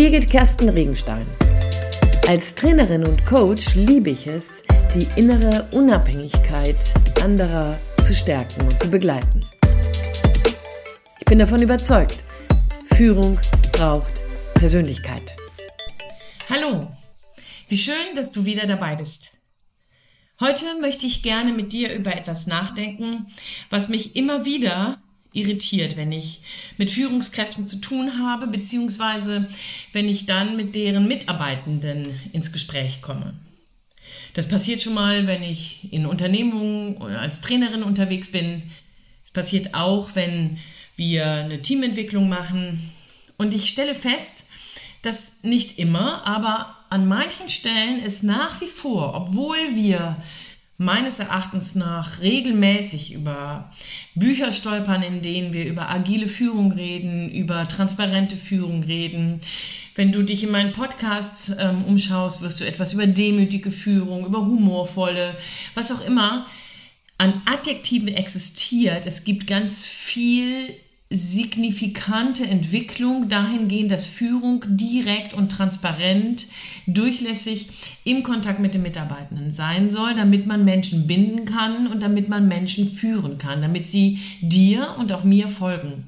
Birgit Kersten Regenstein. Als Trainerin und Coach liebe ich es, die innere Unabhängigkeit anderer zu stärken und zu begleiten. Ich bin davon überzeugt, Führung braucht Persönlichkeit. Hallo, wie schön, dass du wieder dabei bist. Heute möchte ich gerne mit dir über etwas nachdenken, was mich immer wieder irritiert, wenn ich mit Führungskräften zu tun habe, beziehungsweise wenn ich dann mit deren Mitarbeitenden ins Gespräch komme. Das passiert schon mal, wenn ich in Unternehmungen oder als Trainerin unterwegs bin. Es passiert auch, wenn wir eine Teamentwicklung machen. Und ich stelle fest, dass nicht immer, aber an manchen Stellen es nach wie vor, obwohl wir meines Erachtens nach regelmäßig über Bücher stolpern, in denen wir über agile Führung reden, über transparente Führung reden. Wenn du dich in meinen Podcasts umschaust, wirst du etwas über demütige Führung, über humorvolle, was auch immer an Adjektiven existiert. Es gibt ganz viel signifikante Entwicklung dahingehend, dass Führung direkt und transparent, durchlässig im Kontakt mit den Mitarbeitenden sein soll, damit man Menschen binden kann und damit man Menschen führen kann, damit sie dir und auch mir folgen.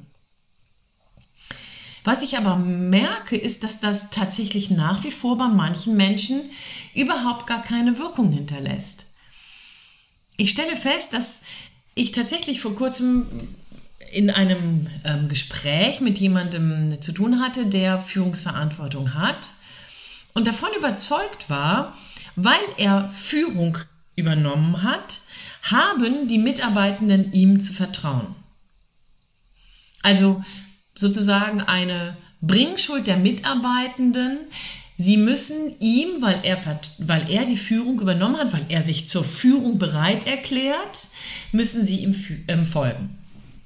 Was ich aber merke, ist, dass das tatsächlich nach wie vor bei manchen Menschen überhaupt gar keine Wirkung hinterlässt. Ich stelle fest, dass ich tatsächlich vor kurzem in einem Gespräch mit jemandem zu tun hatte, der Führungsverantwortung hat und davon überzeugt war, weil er Führung übernommen hat, haben die Mitarbeitenden ihm zu vertrauen. Also sozusagen eine Bringschuld der Mitarbeitenden. Sie müssen ihm, weil er die Führung übernommen hat, weil er sich zur Führung bereit erklärt, müssen sie ihm folgen.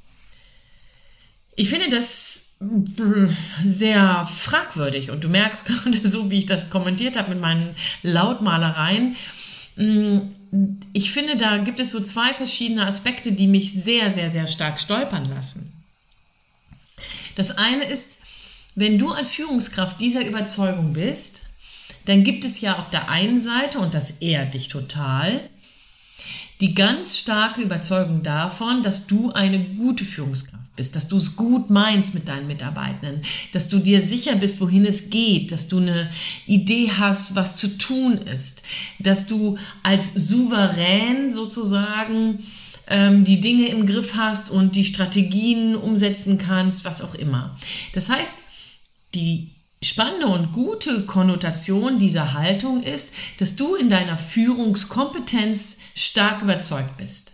Ich finde das sehr fragwürdig und du merkst gerade so, wie ich das kommentiert habe mit meinen Lautmalereien. Ich finde, da gibt es so zwei verschiedene Aspekte, die mich sehr, sehr, sehr stark stolpern lassen. Das eine ist, wenn du als Führungskraft dieser Überzeugung bist, dann gibt es ja auf der einen Seite, und das ehrt dich total, die ganz starke Überzeugung davon, dass du eine gute Führungskraft bist, dass du es gut meinst mit deinen Mitarbeitenden, dass du dir sicher bist, wohin es geht, dass du eine Idee hast, was zu tun ist, dass du als Souverän sozusagen die Dinge im Griff hast und die Strategien umsetzen kannst, was auch immer. Das heißt, die spannende und gute Konnotation dieser Haltung ist, dass du in deiner Führungskompetenz stark überzeugt bist.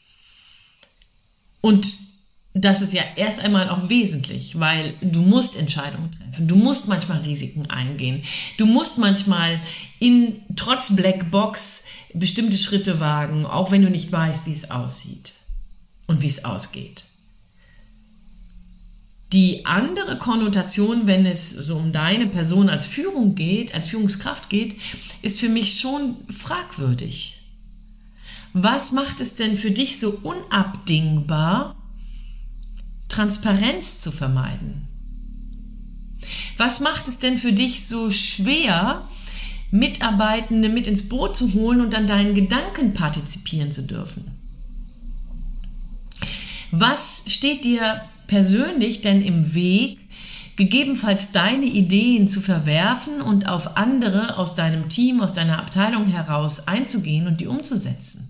Und das ist ja erst einmal auch wesentlich, weil du musst Entscheidungen treffen, du musst manchmal Risiken eingehen, du musst manchmal trotz Blackbox bestimmte Schritte wagen, auch wenn du nicht weißt, wie es aussieht und wie es ausgeht. Die andere Konnotation, wenn es so um deine Person als Führung geht, als Führungskraft geht, ist für mich schon fragwürdig. Was macht es denn für dich so unabdingbar, Transparenz zu vermeiden? Was macht es denn für dich so schwer, Mitarbeitende mit ins Boot zu holen und an deinen Gedanken partizipieren zu dürfen? Was steht dir persönlich denn im Weg, gegebenenfalls deine Ideen zu verwerfen und auf andere aus deinem Team, aus deiner Abteilung heraus einzugehen und die umzusetzen?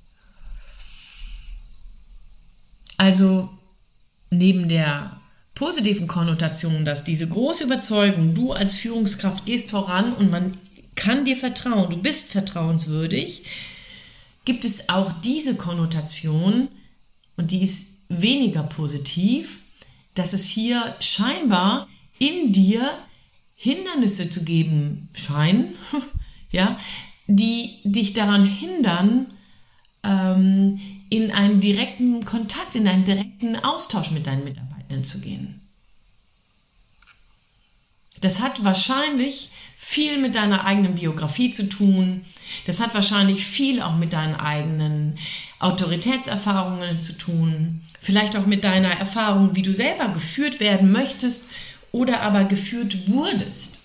Also neben der positiven Konnotation, dass diese große Überzeugung, du als Führungskraft gehst voran und man kann dir vertrauen, du bist vertrauenswürdig, gibt es auch diese Konnotation, und die ist weniger positiv, dass es hier scheinbar in dir Hindernisse zu geben scheinen, ja, die dich daran hindern, in einen direkten Kontakt, in einen direkten Austausch mit deinen Mitarbeitenden zu gehen. Das hat wahrscheinlich viel mit deiner eigenen Biografie zu tun. Das hat wahrscheinlich viel auch mit deinen eigenen Autoritätserfahrungen zu tun. Vielleicht auch mit deiner Erfahrung, wie du selber geführt werden möchtest oder aber geführt wurdest.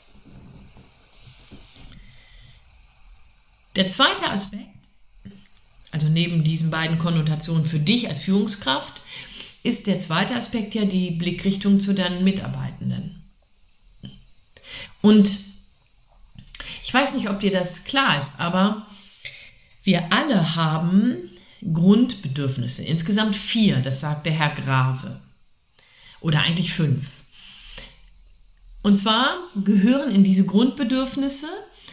Der zweite Aspekt, also neben diesen beiden Konnotationen für dich als Führungskraft, ist der zweite Aspekt ja die Blickrichtung zu deinen Mitarbeitenden. Und ich weiß nicht, ob dir das klar ist, aber wir alle haben Grundbedürfnisse, insgesamt 4, das sagt der Herr Grave, oder eigentlich 5. Und zwar gehören in diese Grundbedürfnisse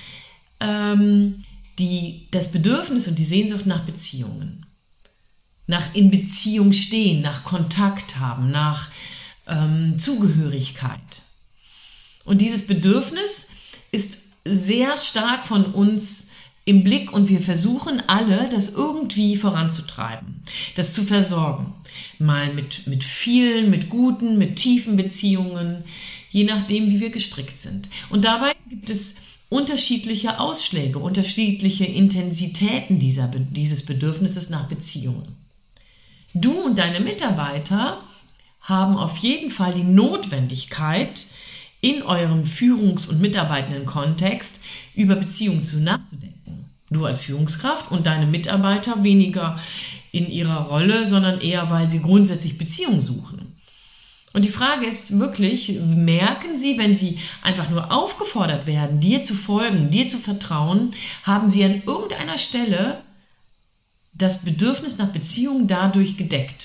das Bedürfnis und die Sehnsucht nach Beziehungen, nach in Beziehung stehen, nach Kontakt haben, nach Zugehörigkeit. Und dieses Bedürfnis ist sehr stark von uns im Blick und wir versuchen alle, das irgendwie voranzutreiben, das zu versorgen. Mal mit vielen, mit guten, mit tiefen Beziehungen, je nachdem, wie wir gestrickt sind. Und dabei gibt es unterschiedliche Ausschläge, unterschiedliche Intensitäten dieses Bedürfnisses nach Beziehungen. Du und deine Mitarbeiter haben auf jeden Fall die Notwendigkeit, in eurem Führungs- und mitarbeitenden Kontext über Beziehungen nachzudenken. Du als Führungskraft und deine Mitarbeiter weniger in ihrer Rolle, sondern eher, weil sie grundsätzlich Beziehungen suchen. Und die Frage ist wirklich, merken sie, wenn sie einfach nur aufgefordert werden, dir zu folgen, dir zu vertrauen, haben sie an irgendeiner Stelle das Bedürfnis nach Beziehung dadurch gedeckt?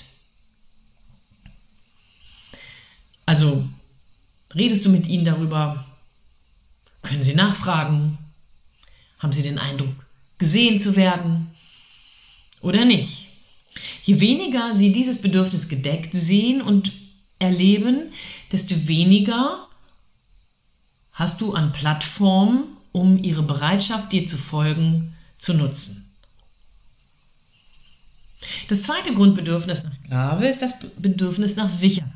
Also redest du mit ihnen darüber? Können sie nachfragen? Haben sie den Eindruck, gesehen zu werden oder nicht? Je weniger sie dieses Bedürfnis gedeckt sehen und erleben, desto weniger hast du an Plattformen, um ihre Bereitschaft, dir zu folgen, zu nutzen. Das zweite Grundbedürfnis nach Grave ist das Bedürfnis nach Sicherheit.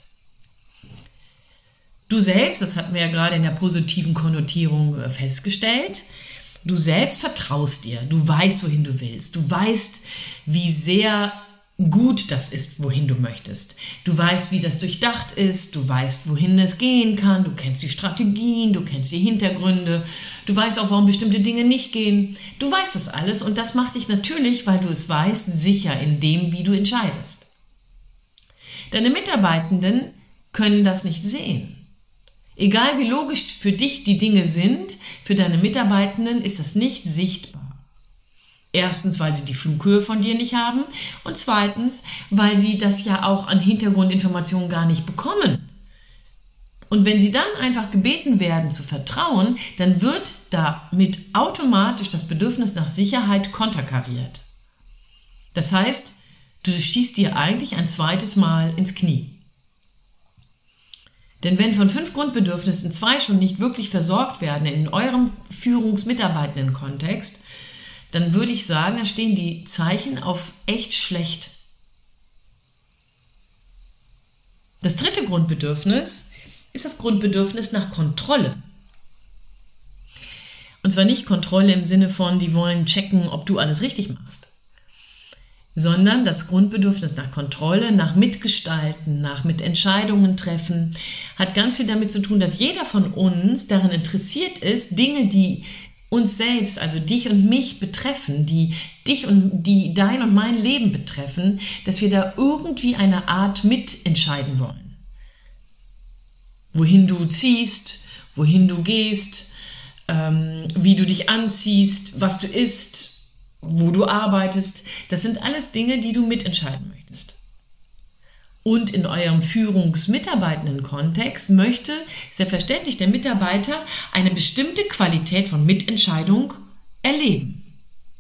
Du selbst, das hatten wir ja gerade in der positiven Konnotierung festgestellt, du selbst vertraust dir, du weißt, wohin du willst, du weißt, wie sehr gut das ist, wohin du möchtest. Du weißt, wie das durchdacht ist, du weißt, wohin es gehen kann, du kennst die Strategien, du kennst die Hintergründe, du weißt auch, warum bestimmte Dinge nicht gehen. Du weißt das alles und das macht dich natürlich, weil du es weißt, sicher in dem, wie du entscheidest. Deine Mitarbeitenden können das nicht sehen. Egal wie logisch für dich die Dinge sind, für deine Mitarbeitenden ist das nicht sichtbar. Erstens, weil sie die Flughöhe von dir nicht haben und zweitens, weil sie das ja auch an Hintergrundinformationen gar nicht bekommen. Und wenn sie dann einfach gebeten werden zu vertrauen, dann wird damit automatisch das Bedürfnis nach Sicherheit konterkariert. Das heißt, du schießt dir eigentlich ein zweites Mal ins Knie. Denn wenn von 5 Grundbedürfnissen 2 schon nicht wirklich versorgt werden in eurem Führungs-Mitarbeitenden-Kontext, dann würde ich sagen, da stehen die Zeichen auf echt schlecht. Das dritte Grundbedürfnis ist das Grundbedürfnis nach Kontrolle. Und zwar nicht Kontrolle im Sinne von, die wollen checken, ob du alles richtig machst, sondern das Grundbedürfnis nach Kontrolle, nach Mitgestalten, nach Mitentscheidungen treffen, hat ganz viel damit zu tun, dass jeder von uns daran interessiert ist, Dinge, die uns selbst, also dich und mich betreffen, die dich und die dein und mein Leben betreffen, dass wir da irgendwie eine Art mitentscheiden wollen. Wohin du ziehst, wohin du gehst, wie du dich anziehst, was du isst, wo du arbeitest, das sind alles Dinge, die du mitentscheiden möchtest. Und in eurem Führungs-Mitarbeitenden-Kontext möchte selbstverständlich der Mitarbeiter eine bestimmte Qualität von Mitentscheidung erleben.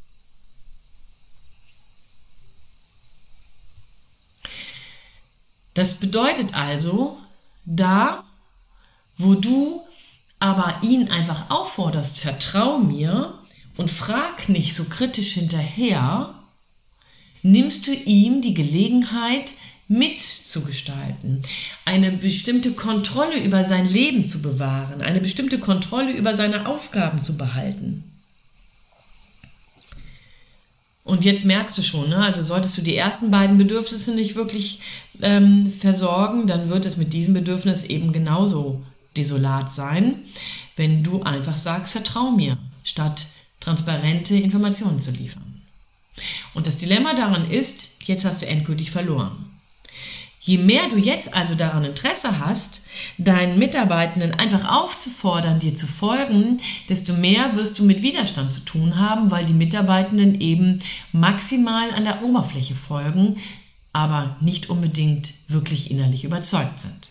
Das bedeutet also, da, wo du aber ihn einfach aufforderst, vertrau mir und frag nicht so kritisch hinterher, nimmst du ihm die Gelegenheit, mitzugestalten, eine bestimmte Kontrolle über sein Leben zu bewahren, eine bestimmte Kontrolle über seine Aufgaben zu behalten. Und jetzt merkst du schon, ne? Also solltest du die ersten beiden Bedürfnisse nicht wirklich versorgen, dann wird es mit diesem Bedürfnis eben genauso desolat sein, wenn du einfach sagst, vertrau mir, statt transparente Informationen zu liefern. Und das Dilemma daran ist, jetzt hast du endgültig verloren. Je mehr du jetzt also daran Interesse hast, deinen Mitarbeitenden einfach aufzufordern, dir zu folgen, desto mehr wirst du mit Widerstand zu tun haben, weil die Mitarbeitenden eben maximal an der Oberfläche folgen, aber nicht unbedingt wirklich innerlich überzeugt sind.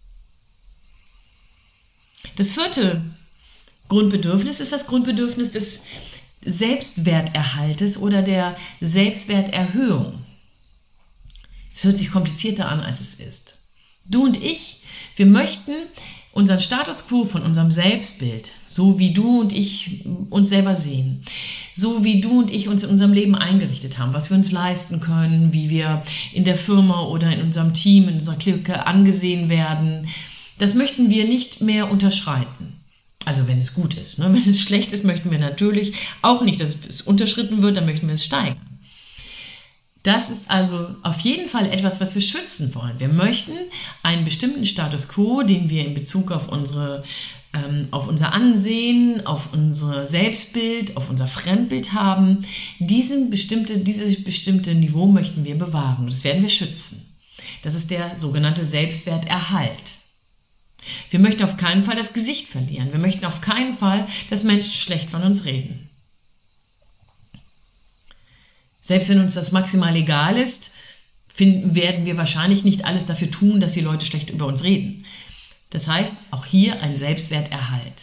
Das vierte Grundbedürfnis ist das Grundbedürfnis des Selbstwerterhaltes oder der Selbstwerterhöhung. Es hört sich komplizierter an, als es ist. Du und ich, wir möchten unseren Status quo von unserem Selbstbild, so wie du und ich uns selber sehen, so wie du und ich uns in unserem Leben eingerichtet haben, was wir uns leisten können, wie wir in der Firma oder in unserem Team, in unserer Clique angesehen werden, das möchten wir nicht mehr unterschreiten. Also wenn es gut ist. Ne? Wenn es schlecht ist, möchten wir natürlich auch nicht, dass es unterschritten wird, dann möchten wir es steigern. Das ist also auf jeden Fall etwas, was wir schützen wollen. Wir möchten einen bestimmten Status quo, den wir in Bezug auf unser Ansehen, auf unser Selbstbild, auf unser Fremdbild haben. Dieses bestimmte Niveau möchten wir bewahren. Das werden wir schützen. Das ist der sogenannte Selbstwerterhalt. Wir möchten auf keinen Fall das Gesicht verlieren. Wir möchten auf keinen Fall, dass Menschen schlecht von uns reden. Selbst wenn uns das maximal egal ist, werden wir wahrscheinlich nicht alles dafür tun, dass die Leute schlecht über uns reden. Das heißt, auch hier ein Selbstwerterhalt.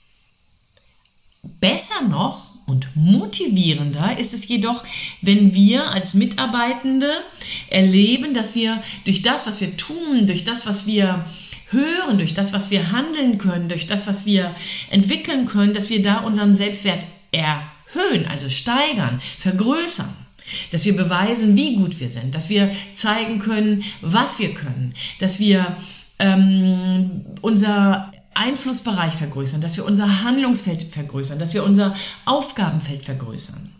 Besser noch und motivierender ist es jedoch, wenn wir als Mitarbeitende erleben, dass wir durch das, was wir tun, durch das, was wir hören, durch das, was wir handeln können, durch das, was wir entwickeln können, dass wir da unseren Selbstwert erhöhen, also steigern, vergrößern, dass wir beweisen, wie gut wir sind, dass wir zeigen können, was wir können, dass wir unser Einflussbereich vergrößern, dass wir unser Handlungsfeld vergrößern, dass wir unser Aufgabenfeld vergrößern.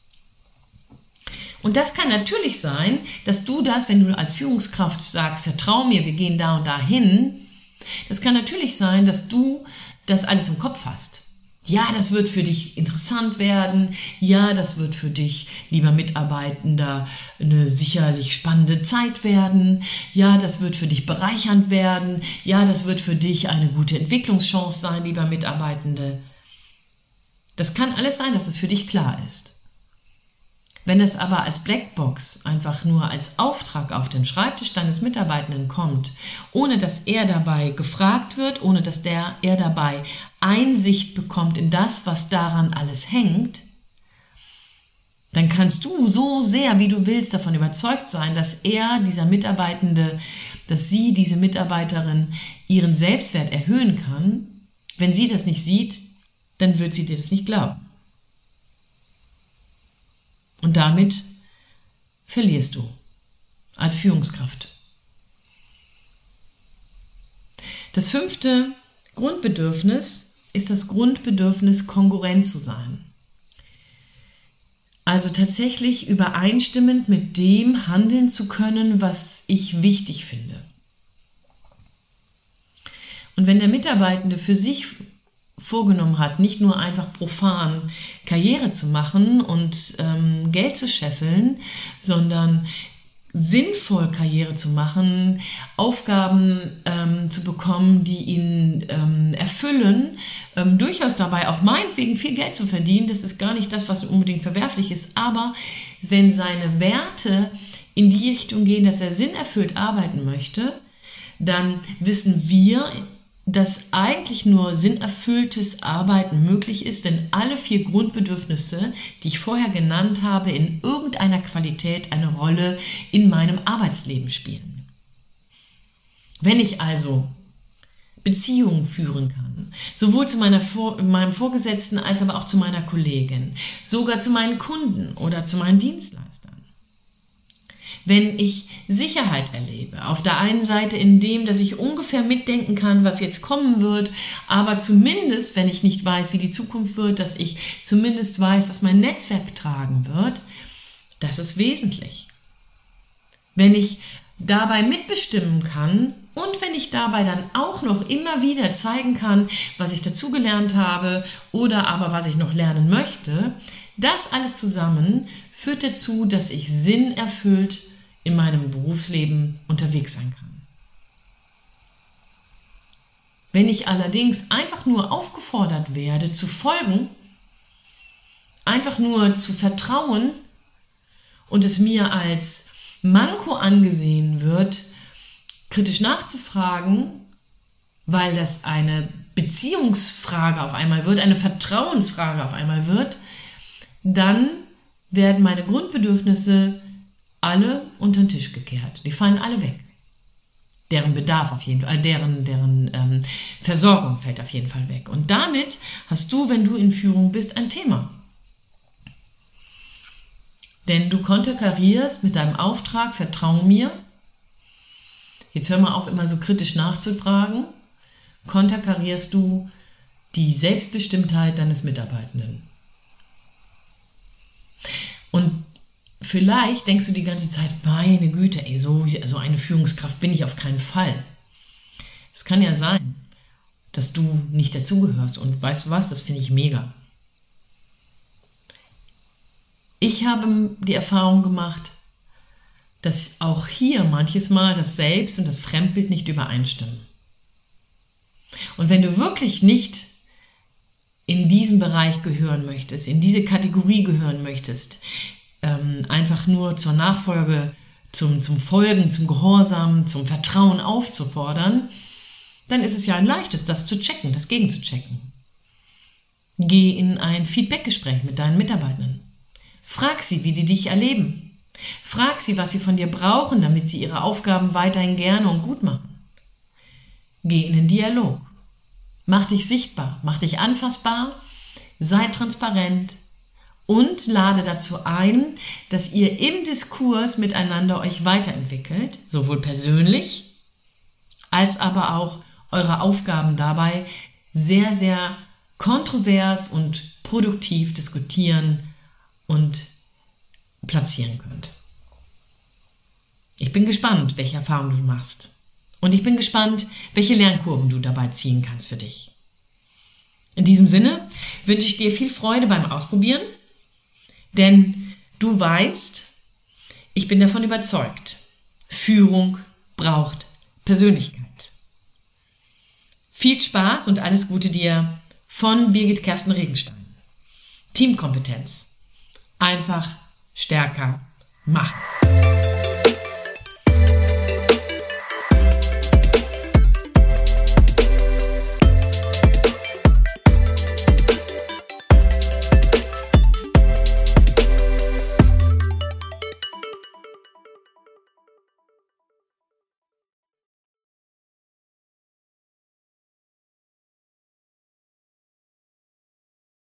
Und das kann natürlich sein, dass du das, wenn du als Führungskraft sagst, vertrau mir, wir gehen da und da hin, das kann natürlich sein, dass du das alles im Kopf hast. Ja, das wird für dich interessant werden. Ja, das wird für dich, lieber Mitarbeitender, eine sicherlich spannende Zeit werden. Ja, das wird für dich bereichernd werden. Ja, das wird für dich eine gute Entwicklungschance sein, lieber Mitarbeitende. Das kann alles sein, dass es für dich klar ist. Wenn es aber als Blackbox einfach nur als Auftrag auf den Schreibtisch deines Mitarbeitenden kommt, ohne dass er dabei gefragt wird, ohne dass er dabei Einsicht bekommt in das, was daran alles hängt, dann kannst du so sehr, wie du willst, davon überzeugt sein, dass dieser Mitarbeitende, dass sie, diese Mitarbeiterin, ihren Selbstwert erhöhen kann. Wenn sie das nicht sieht, dann wird sie dir das nicht glauben. Und damit verlierst du als Führungskraft. Das fünfte Grundbedürfnis ist das Grundbedürfnis, kongruent zu sein. Also tatsächlich übereinstimmend mit dem handeln zu können, was ich wichtig finde. Und wenn der Mitarbeitende für sich vorgenommen hat, nicht nur einfach profan Karriere zu machen und Geld zu scheffeln, sondern sinnvoll Karriere zu machen, Aufgaben zu bekommen, die ihn erfüllen, durchaus dabei auch meinetwegen viel Geld zu verdienen, das ist gar nicht das, was unbedingt verwerflich ist, aber wenn seine Werte in die Richtung gehen, dass er sinnerfüllt arbeiten möchte, dann wissen wir, dass eigentlich nur sinnerfülltes Arbeiten möglich ist, wenn alle 4 Grundbedürfnisse, die ich vorher genannt habe, in irgendeiner Qualität eine Rolle in meinem Arbeitsleben spielen. Wenn ich also Beziehungen führen kann, sowohl zu meinem Vorgesetzten als aber auch zu meiner Kollegin, sogar zu meinen Kunden oder zu meinen Dienstleistern. Wenn ich Sicherheit erlebe, auf der einen Seite in dem, dass ich ungefähr mitdenken kann, was jetzt kommen wird, aber zumindest, wenn ich nicht weiß, wie die Zukunft wird, dass ich zumindest weiß, dass mein Netzwerk tragen wird, Das ist wesentlich. Wenn ich dabei mitbestimmen kann und wenn ich dabei dann auch noch immer wieder zeigen kann, was ich dazugelernt habe oder aber was ich noch lernen möchte, das alles zusammen führt dazu, dass ich sinnerfüllt in meinem Berufsleben unterwegs sein kann. Wenn ich allerdings einfach nur aufgefordert werde, zu folgen, einfach nur zu vertrauen und es mir als Manko angesehen wird, kritisch nachzufragen, weil das eine Beziehungsfrage auf einmal wird, eine Vertrauensfrage auf einmal wird, dann werden meine Grundbedürfnisse alle unter den Tisch gekehrt. Die fallen alle weg. Deren Bedarf auf jeden Fall, deren Versorgung fällt auf jeden Fall weg. Und damit hast du, wenn du in Führung bist, ein Thema. Denn du konterkarierst mit deinem Auftrag, vertrau mir. Jetzt hör mal auf, immer so kritisch nachzufragen. Konterkarierst du die Selbstbestimmtheit deines Mitarbeitenden. Und vielleicht denkst du die ganze Zeit, meine Güte, so eine Führungskraft bin ich auf keinen Fall. Es kann ja sein, dass du nicht dazugehörst. Und weißt du was, das finde ich mega. Ich habe die Erfahrung gemacht, dass auch hier manches Mal das Selbst- und das Fremdbild nicht übereinstimmen. Und wenn du wirklich nicht in diesen Bereich gehören möchtest, in diese Kategorie gehören möchtest, einfach nur zur Nachfolge, zum Folgen, zum Gehorsam, zum Vertrauen aufzufordern, dann ist es ja ein leichtes, das zu checken, das gegenzuchecken. Geh in ein Feedbackgespräch mit deinen Mitarbeitenden. Frag sie, wie die dich erleben. Frag sie, was sie von dir brauchen, damit sie ihre Aufgaben weiterhin gerne und gut machen. Geh in den Dialog. Mach dich sichtbar, mach dich anfassbar, sei transparent und lade dazu ein, dass ihr im Diskurs miteinander euch weiterentwickelt, sowohl persönlich als aber auch eure Aufgaben dabei sehr, sehr kontrovers und produktiv diskutieren und platzieren könnt. Ich bin gespannt, welche Erfahrungen du machst. Und ich bin gespannt, welche Lernkurven du dabei ziehen kannst für dich. In diesem Sinne wünsche ich dir viel Freude beim Ausprobieren, denn du weißt, ich bin davon überzeugt, Führung braucht Persönlichkeit. Viel Spaß und alles Gute dir von Birgit Kersten Regenstein. Teamkompetenz. Einfach stärker machen.